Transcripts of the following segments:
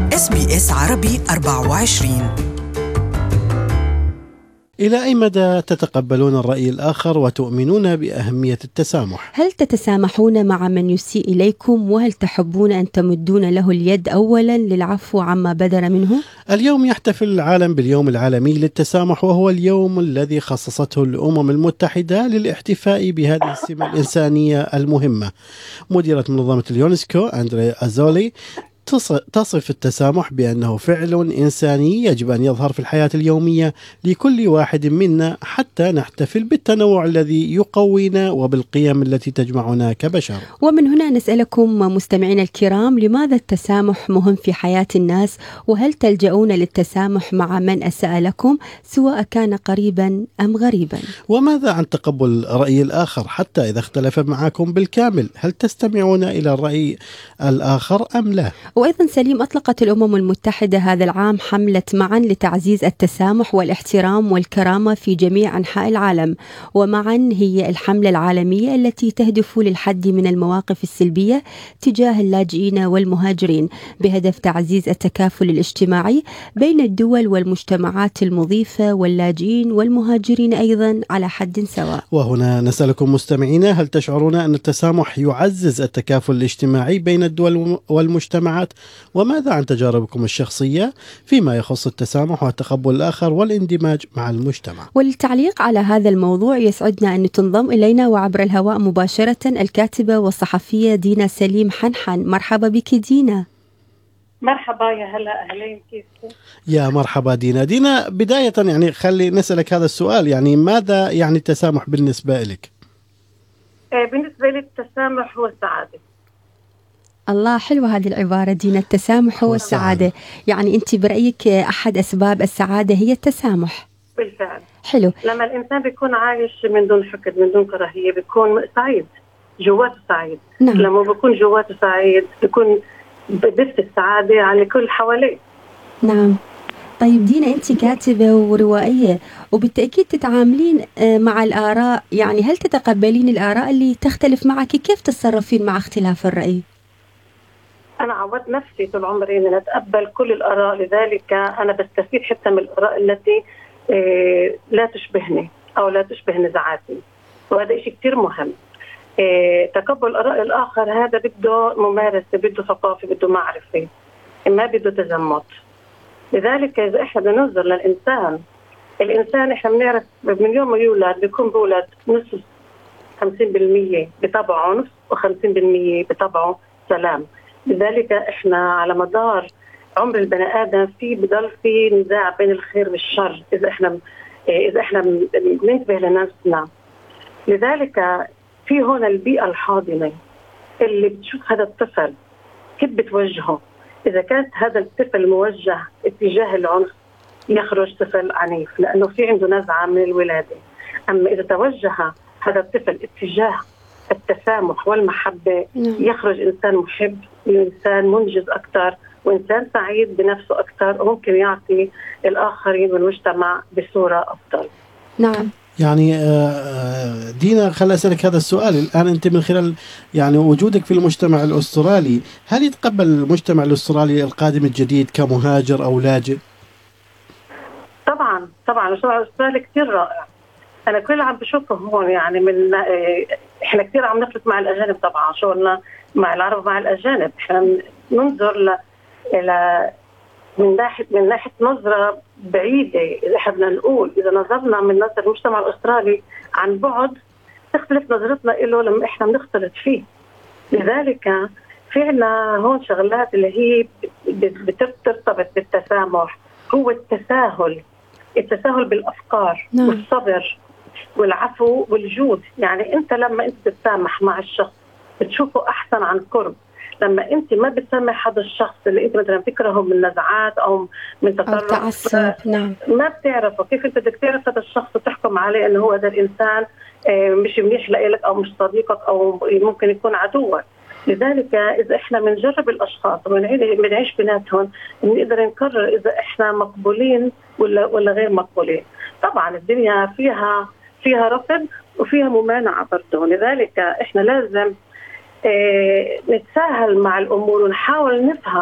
SBS عربي 24. إلى أي مدى تتقبلون الرأي الآخر وتؤمنون بأهمية التسامح؟ هل تتسامحون مع من يسيء إليكم؟ وهل تحبون أن تمدون له اليد أولا للعفو عما بدر منه؟ اليوم يحتفل العالم باليوم العالمي للتسامح، وهو اليوم الذي خصصته الأمم المتحدة للاحتفاء بهذه السمة الإنسانية المهمة. مديرة منظمة اليونسكو أندري أزولي تصف التسامح بأنه فعل إنساني يجب أن يظهر في الحياة اليومية لكل واحد منا حتى نحتفل بالتنوع الذي يقوينا وبالقيم التي تجمعنا كبشر. ومن هنا نسألكم مستمعين الكرام، لماذا التسامح مهم في حياة الناس؟ وهل تلجؤون للتسامح مع من أساء لكم سواء كان قريبا أم غريبا؟ وماذا عن تقبل رأي الآخر حتى إذا اختلف معكم بالكامل؟ هل تستمعون إلى الرأي الآخر أم لا؟ وأيضا سليم، أطلقت الأمم المتحدة هذا العام حملة معا لتعزيز التسامح والاحترام والكرامة في جميع أنحاء العالم، ومعا هي الحملة العالمية التي تهدف للحد من المواقف السلبية تجاه اللاجئين والمهاجرين بهدف تعزيز التكافل الاجتماعي بين الدول والمجتمعات المضيفة واللاجئين والمهاجرين أيضا على حد سواء. وهنا نسألكم مستمعينا، هل تشعرون أن التسامح يعزز التكافل الاجتماعي بين الدول والمجتمعات؟ وماذا عن تجاربكم الشخصية فيما يخص التسامح وتقبل الآخر والاندماج مع المجتمع؟ وللتعليق على هذا الموضوع يسعدنا أن تنضم إلينا وعبر الهواء مباشرة الكاتبة والصحفية دينا سليم حنحن. مرحبا بك دينا. مرحبا، يا هلا، أهلين، كيفك؟ يا مرحبا دينا. بداية يعني خلي نسألك هذا السؤال، يعني ماذا يعني التسامح بالنسبة لك؟ بالنسبة لي التسامح هو السعادة. الله، حلوة هذه العبارة دينا، التسامح هو السعادة. يعني أنت برأيك أحد أسباب السعادة هي التسامح؟ بالفعل. حلو. لما الإنسان بيكون عايش من دون حقد من دون كراهية بيكون سعيد، جواته سعيد. نعم. لما بيكون جواته سعيد بيكون بث السعادة على كل حواليه. نعم. طيب دينا، أنت كاتبة وروائية وبالتأكيد تتعاملين مع الآراء، يعني هل تتقبلين الآراء اللي تختلف معك؟ كيف تتصرفين مع اختلاف الرأي؟ أنا عودت نفسي طول عمري أن أتقبل كل الآراء، لذلك أنا بستفيد حتى من الآراء التي لا تشبهني أو لا تشبه نزاعاتي، وهذا شيء كتير مهم. تقبل آراء الآخر هذا بده ممارسة، بده ثقافة، بده معرفة، ما بده تزمت. لذلك إذا إحنا بننظر الإنسان إحنا بنعرف من يوم ما يولد بيكون بولد نص 50% بطبعه عنف و50% بطبعه سلام. لذلك إحنا على مدار عمر البني آدم بضل في نزاع بين الخير والشر إذا إحنا بننتبه لنفسنا. لذلك في هنا البيئة الحاضنة اللي بتشوف هذا الطفل كيف بتوجهه. إذا كانت هذا الطفل موجه اتجاه العنف يخرج طفل عنيف لأنه في عنده نزعة من الولادة. أما إذا توجه هذا الطفل اتجاه التسامح والمحبة يخرج إنسان محب، إنسان منجز أكثر، وإنسان سعيد بنفسه أكثر، وممكن يعطي الآخرين والمجتمع بصورة أفضل. نعم. يعني دينا، خليني أسألك هذا السؤال الآن. أنت من خلال يعني وجودك في المجتمع الأسترالي، هل يتقبل المجتمع الأسترالي القادم الجديد كمهاجر أو لاجئ؟ طبعا المجتمع الأسترالي كتير رائع. أنا كل اللي عم بشوفه هون يعني من إحنا كتير عم نخلط مع الأجانب. طبعا شغلنا مع العرب مع الأجانب، إحنا ننظر من ناحية نظرة بعيدة. إذا إحنا بدنا نقول، إذا نظرنا من نظر المجتمع الأسترالي عن بعد تختلف نظرتنا له لما إحنا بنختلط فيه. لذلك في عنا هون شغلات اللي هي بترتبط بالتسامح، هو التساهل بالأفكار. نعم. والصبر والعفو والجود. يعني أنت لما أنت تتسامح مع الشخص بتشوفه أحسن عن قرب. لما أنت ما بتسامح هذا الشخص اللي أنت مثلا تكرهه من نزعات أو من تطرف، نعم، ما بتعرفه كيف أنت بدك تعرف هذا الشخص وتحكم عليه أنه هو هذا الإنسان مش منيح لك أو مش صديقك أو ممكن يكون عدوك. لذلك إذا إحنا بنجرب الأشخاص وبنعيش بيناتهم بنقدر نقرر إذا إحنا مقبولين ولا غير مقبولين. طبعا الدنيا فيها رفض وفيها ممانعة برضه. لذلك إحنا لازم نتساهل مع الأمور ونحاول نفهم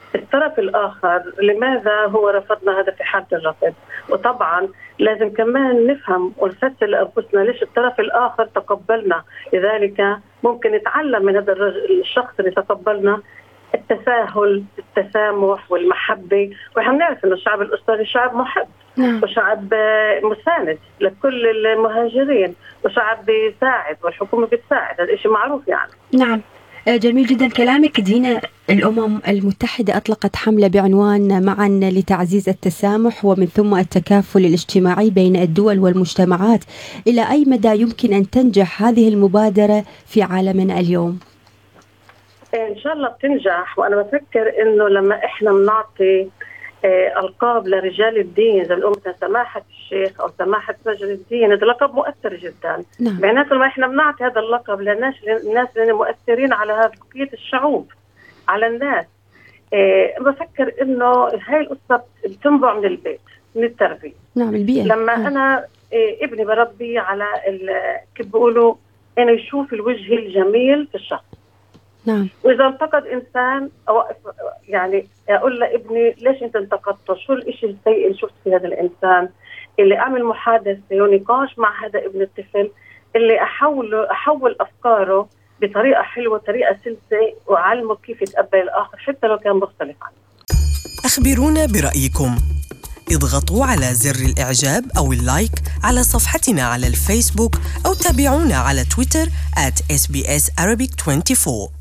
الطرف الآخر لماذا هو رفضنا، هذا في حد الرفض. وطبعا لازم كمان نفهم ونفسر لأنفسنا ليش الطرف الآخر تقبلنا. لذلك ممكن نتعلم من هذا الشخص اللي تقبلنا التساهل، التسامح والمحبة. ونحن نعرف أن الشعب الأسترالي شعب محب وشعب مساند لكل المهاجرين وشعب بيساعد والحكومة بتساعد، هذا شيء معروف يعني. نعم، جميل جدا كلامك دينا. الأمم المتحدة أطلقت حملة بعنوان معا لتعزيز التسامح ومن ثم التكافل الاجتماعي بين الدول والمجتمعات. إلى أي مدى يمكن أن تنجح هذه المبادرة في عالمنا اليوم؟ إن شاء الله بتنجح. وأنا بفكر إنه لما إحنا بنعطي ألقاب لرجال الدين زي الأمة سماحة الشيخ أو سماحة رجل الدين، هذا لقب مؤثر جدا. معناته لما إحنا بنعطي هذا اللقب للناس اللي مؤثرين على بقية الشعوب، على الناس، بفكر إنه هاي القصة بتنبع من البيت، من التربية. نعم، البيئة. لما أنا ابني بربي على كيف بيقولوا إنه يشوف الوجه الجميل في الشخص. نعم. وإذا انتقد إنسان أوقف، يعني أقول لابني ليش أنت انتقدته؟ شو الإشي السيء اللي شفت في هذا الإنسان؟ اللي أعمل محادثة ونقاش مع هذا ابن الطفل، اللي أحول أفكاره بطريقة حلوة، طريقة سلسة، وأعلمه كيف يتقبل الآخر حتى لو كان مختلف عنه. أخبرونا برأيكم، اضغطوا على زر الإعجاب أو اللايك على صفحتنا على الفيسبوك أو تابعونا على تويتر @SBS Arabic 24.